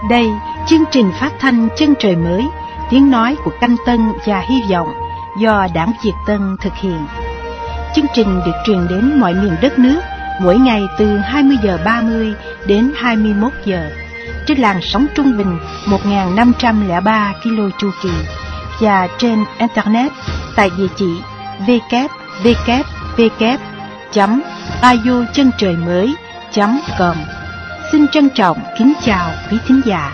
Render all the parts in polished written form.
Đây, chương trình phát thanh Chân Trời Mới, tiếng nói của Canh Tân và Hy vọng do Đảng Việt Tân thực hiện. Chương trình được truyền đến mọi miền đất nước mỗi ngày từ 20 giờ 30 đến 21 giờ trên làn sóng trung bình 1503 km chu kỳ và trên internet tại địa chỉ www.radiochantrời-mới.com. Xin trân trọng kính chào quý thính giả.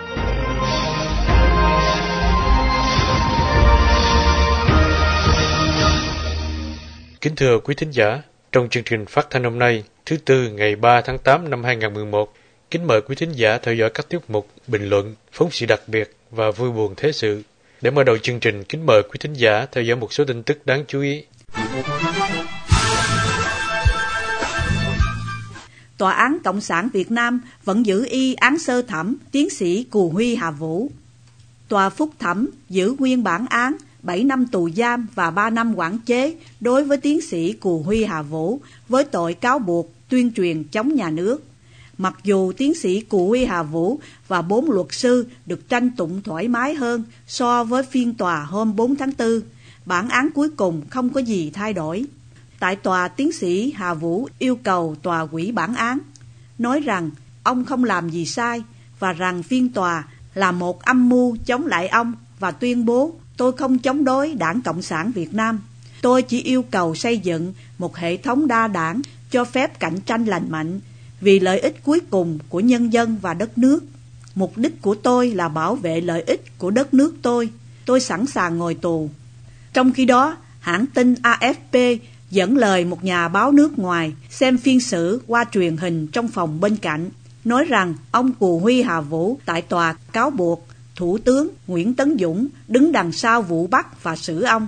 Kính thưa quý thính giả, trong chương trình phát thanh hôm nay, thứ Tư ngày 3 tháng 8 năm 2011, kính mời quý thính giả theo dõi các tiết mục bình luận, phóng sự đặc biệt và vui buồn thế sự. Để mở đầu chương trình, kính mời quý thính giả theo dõi một số tin tức đáng chú ý. Tòa án Cộng sản Việt Nam vẫn giữ y án sơ thẩm tiến sĩ Cù Huy Hà Vũ. Tòa phúc thẩm giữ nguyên bản án 7 năm tù giam và 3 năm quản chế đối với tiến sĩ Cù Huy Hà Vũ với tội cáo buộc tuyên truyền chống nhà nước. Mặc dù tiến sĩ Cù Huy Hà Vũ và 4 luật sư được tranh tụng thoải mái hơn so với phiên tòa hôm 4 tháng 4, bản án cuối cùng không có gì thay đổi. Tại tòa, tiến sĩ Hà Vũ yêu cầu tòa hủy bản án, nói rằng ông không làm gì sai và rằng phiên tòa là một âm mưu chống lại ông, và tuyên bố: tôi không chống đối Đảng Cộng sản Việt Nam. Tôi chỉ yêu cầu xây dựng một hệ thống đa đảng cho phép cạnh tranh lành mạnh vì lợi ích cuối cùng của nhân dân và đất nước. Mục đích của tôi là bảo vệ lợi ích của đất nước tôi. Tôi sẵn sàng ngồi tù. Trong khi đó, hãng tin AFP dẫn lời một nhà báo nước ngoài xem phiên xử qua truyền hình trong phòng bên cạnh, nói rằng ông Cù Huy Hà Vũ tại tòa cáo buộc Thủ tướng Nguyễn Tấn Dũng đứng đằng sau vụ bắt và xử ông.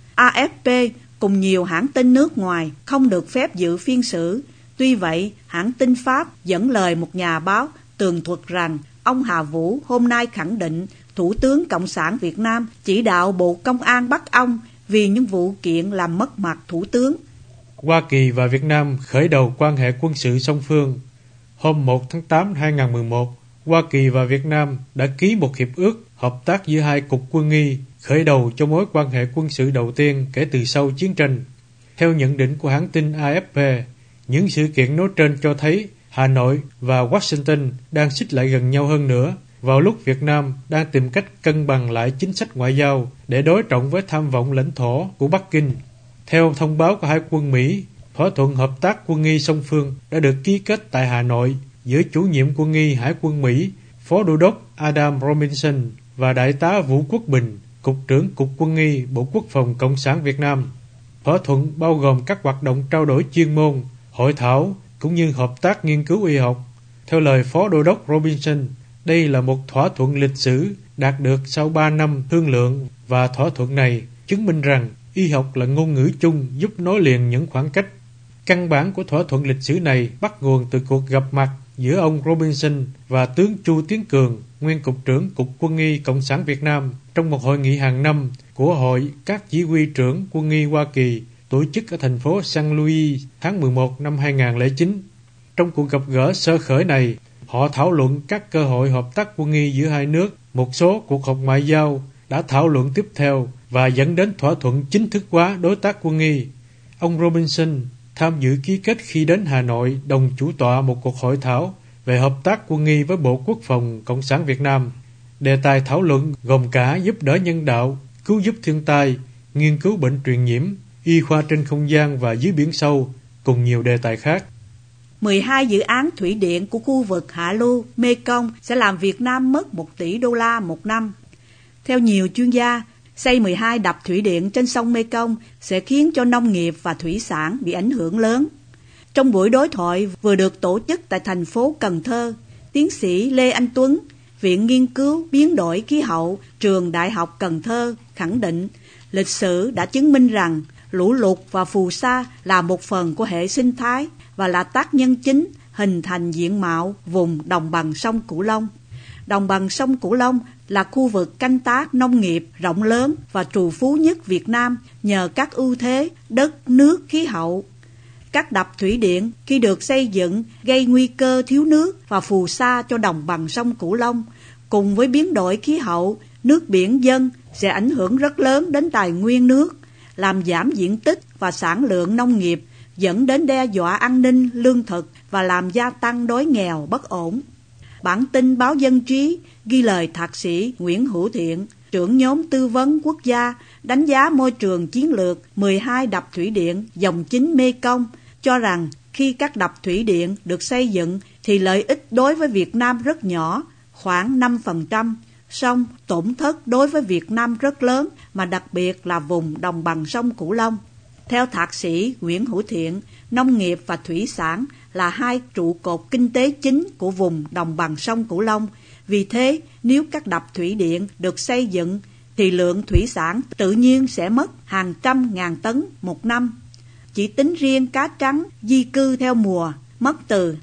AFP cùng nhiều hãng tin nước ngoài không được phép dự phiên xử. Tuy vậy, hãng tin Pháp dẫn lời một nhà báo tường thuật rằng ông Hà Vũ hôm nay khẳng định Thủ tướng Cộng sản Việt Nam chỉ đạo Bộ Công an bắt ông vì những vụ kiện làm mất mặt Thủ tướng. Hoa Kỳ và Việt Nam khởi đầu quan hệ quân sự song phương. Hôm 1 tháng 8 2011, Hoa Kỳ và Việt Nam đã ký một hiệp ước hợp tác giữa hai cục quân y, khởi đầu cho mối quan hệ quân sự đầu tiên kể từ sau chiến tranh. Theo nhận định của hãng tin AFP, những sự kiện nói trên cho thấy Hà Nội và Washington đang xích lại gần nhau hơn nữa, vào lúc Việt Nam đang tìm cách cân bằng lại chính sách ngoại giao để đối trọng với tham vọng lãnh thổ của Bắc Kinh. Theo thông báo của Hải quân Mỹ, thỏa thuận hợp tác quân y song phương đã được ký kết tại Hà Nội giữa chủ nhiệm quân y Hải quân Mỹ, Phó Đô đốc Adam Robinson và Đại tá Vũ Quốc Bình, Cục trưởng Cục Quân y Bộ Quốc phòng Cộng sản Việt Nam. Thỏa thuận bao gồm các hoạt động trao đổi chuyên môn, hội thảo cũng như hợp tác nghiên cứu y học. Theo lời Phó Đô đốc Robinson, đây là một thỏa thuận lịch sử đạt được sau 3 năm thương lượng, và thỏa thuận này chứng minh rằng y học là ngôn ngữ chung giúp nối liền những khoảng cách. Căn bản của thỏa thuận lịch sử này bắt nguồn từ cuộc gặp mặt giữa ông Robinson và tướng Chu Tiến Cường, nguyên Cục trưởng Cục Quân y Cộng sản Việt Nam, trong một hội nghị hàng năm của Hội các chỉ huy trưởng quân y Hoa Kỳ tổ chức ở thành phố San Luis tháng 11 năm 2009. Trong cuộc gặp gỡ sơ khởi này, họ thảo luận các cơ hội hợp tác quân y giữa hai nước. Một số cuộc họp ngoại giao đã thảo luận tiếp theo và dẫn đến thỏa thuận chính thức hóa đối tác quân y. Ông Robinson tham dự ký kết khi đến Hà Nội đồng chủ tọa một cuộc hội thảo về hợp tác quân y với Bộ Quốc phòng Cộng sản Việt Nam. Đề tài thảo luận gồm cả giúp đỡ nhân đạo, cứu giúp thiên tai, nghiên cứu bệnh truyền nhiễm, y khoa trên không gian và dưới biển sâu, cùng nhiều đề tài khác. 12 dự án thủy điện của khu vực Hạ Lưu, Mekong sẽ làm Việt Nam mất 1 tỷ đô la một năm. Theo nhiều chuyên gia, xây 12 đập thủy điện trên sông Mekong sẽ khiến cho nông nghiệp và thủy sản bị ảnh hưởng lớn. Trong buổi đối thoại vừa được tổ chức tại thành phố Cần Thơ, tiến sĩ Lê Anh Tuấn, Viện Nghiên cứu Biến đổi Khí hậu, Trường Đại học Cần Thơ khẳng định lịch sử đã chứng minh rằng lũ lụt và phù sa là một phần của hệ sinh thái và là tác nhân chính hình thành diện mạo vùng đồng bằng sông Cửu Long. Đồng bằng sông Cửu Long là khu vực canh tác nông nghiệp rộng lớn và trù phú nhất Việt Nam nhờ các ưu thế đất, nước, khí hậu. Các đập thủy điện khi được xây dựng gây nguy cơ thiếu nước và phù sa cho đồng bằng sông Cửu Long. Cùng với biến đổi khí hậu, nước biển dâng sẽ ảnh hưởng rất lớn đến tài nguyên nước, làm giảm diện tích và sản lượng nông nghiệp, dẫn đến đe dọa an ninh lương thực và làm gia tăng đói nghèo bất ổn. Bản tin báo Dân trí ghi lời Thạc sĩ Nguyễn Hữu Thiện, trưởng nhóm tư vấn quốc gia đánh giá môi trường chiến lược 12 đập thủy điện dòng chính Mekong, cho rằng khi các đập thủy điện được xây dựng thì lợi ích đối với Việt Nam rất nhỏ, khoảng 5%, song tổn thất đối với Việt Nam rất lớn, mà đặc biệt là vùng đồng bằng sông Cửu Long. Theo Thạc sĩ Nguyễn Hữu Thiện, nông nghiệp và thủy sản là hai trụ cột kinh tế chính của vùng đồng bằng sông Cửu Long. Vì thế, nếu các đập thủy điện được xây dựng thì lượng thủy sản tự nhiên sẽ mất hàng trăm ngàn tấn một năm. Chỉ tính riêng cá trắng di cư theo mùa mất từ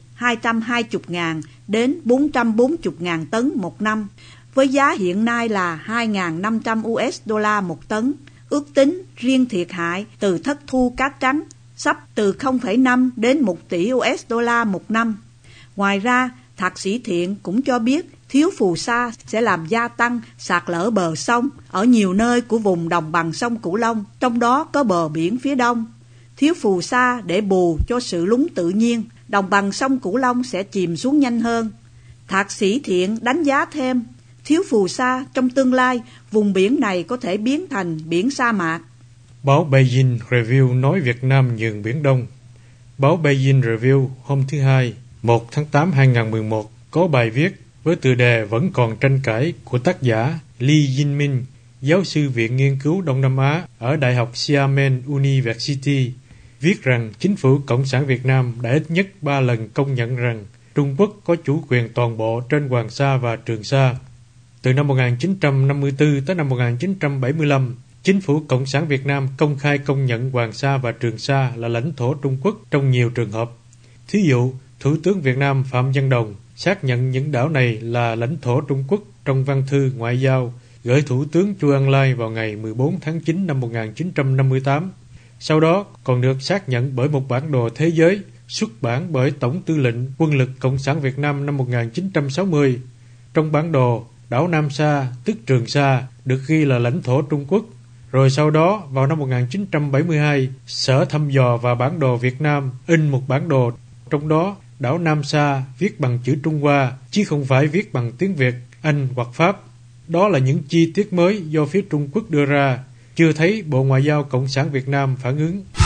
220.000 đến 440.000 tấn một năm, với giá hiện nay là 2.500 USD một tấn. Ước tính riêng thiệt hại từ thất thu cá trắng sắp từ 0,5 đến 1 tỷ USD một năm. Ngoài ra, Thạc sĩ Thiện cũng cho biết thiếu phù sa sẽ làm gia tăng sạt lở bờ sông ở nhiều nơi của vùng đồng bằng sông Cửu Long, trong đó có bờ biển phía đông. Thiếu phù sa để bù cho sự lún tự nhiên, đồng bằng sông Cửu Long sẽ chìm xuống nhanh hơn. Thạc sĩ Thiện đánh giá thêm, thiếu phù sa trong tương lai, vùng biển này có thể biến thành biển sa mạc. Báo Beijing Review nói Việt Nam nhường Biển Đông. Báo Beijing Review hôm thứ Hai, 1 tháng 8 2011 có bài viết với tựa đề Vẫn còn tranh cãi của tác giả Lee Jinmin, giáo sư Viện Nghiên cứu Đông Nam Á ở Đại học Xiamen University, viết rằng chính phủ Cộng sản Việt Nam đã ít nhất 3 lần công nhận rằng Trung Quốc có chủ quyền toàn bộ trên Hoàng Sa và Trường Sa. Từ năm 1954 tới năm 1975, chính phủ Cộng sản Việt Nam công khai công nhận Hoàng Sa và Trường Sa là lãnh thổ Trung Quốc trong nhiều trường hợp. Thí dụ, Thủ tướng Việt Nam Phạm Văn Đồng xác nhận những đảo này là lãnh thổ Trung Quốc trong văn thư ngoại giao gửi Thủ tướng Chu Ân Lai vào ngày 14 tháng 9 năm 1958. Sau đó còn được xác nhận bởi một bản đồ thế giới xuất bản bởi Tổng tư lệnh Quân lực Cộng sản Việt Nam năm 1960. Trong bản đồ, đảo Nam Sa, tức Trường Sa, được ghi là lãnh thổ Trung Quốc. Rồi sau đó, vào năm 1972, Sở Thăm dò và Bản đồ Việt Nam in một bản đồ, trong đó đảo Nam Sa viết bằng chữ Trung Hoa, chứ không phải viết bằng tiếng Việt, Anh hoặc Pháp. Đó là những chi tiết mới do phía Trung Quốc đưa ra, chưa thấy Bộ Ngoại giao Cộng sản Việt Nam phản ứng.